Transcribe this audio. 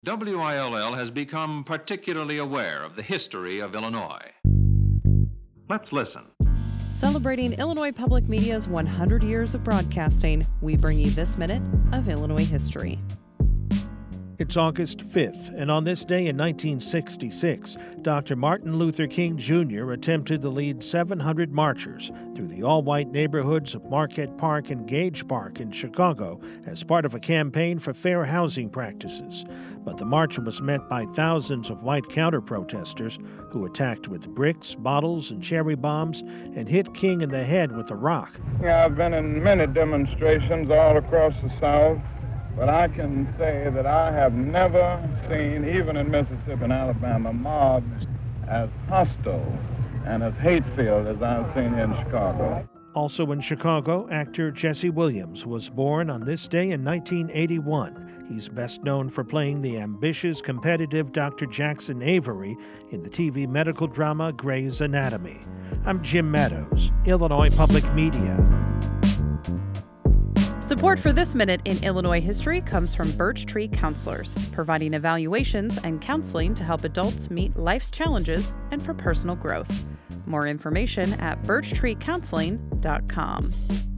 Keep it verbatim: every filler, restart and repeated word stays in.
W I L L has become particularly aware of the history of Illinois. Let's listen. Celebrating Illinois Public Media's one hundred years of broadcasting, we bring you this minute of Illinois history. It's August fifth, and on this day in nineteen sixty-six, Doctor Martin Luther King Junior attempted to lead seven hundred marchers through the all-white neighborhoods of Marquette Park and Gage Park in Chicago as part of a campaign for fair housing practices. But the march was met by thousands of white counter-protesters who attacked with bricks, bottles, and cherry bombs and hit King in the head with a rock. Yeah, I've been in many demonstrations all across the South. But I can say that I have never seen, even in Mississippi and Alabama, mobs as hostile and as hate-filled as I've seen here in Chicago. Also in Chicago, actor Jesse Williams was born on this day in nineteen eighty-one. He's best known for playing the ambitious, competitive Doctor Jackson Avery in the T V medical drama Grey's Anatomy. I'm Jim Meadows, Illinois Public Media. Support for this minute in Illinois history comes from Birch Tree Counselors, providing evaluations and counseling to help adults meet life's challenges and for personal growth. More information at birch tree counseling dot com.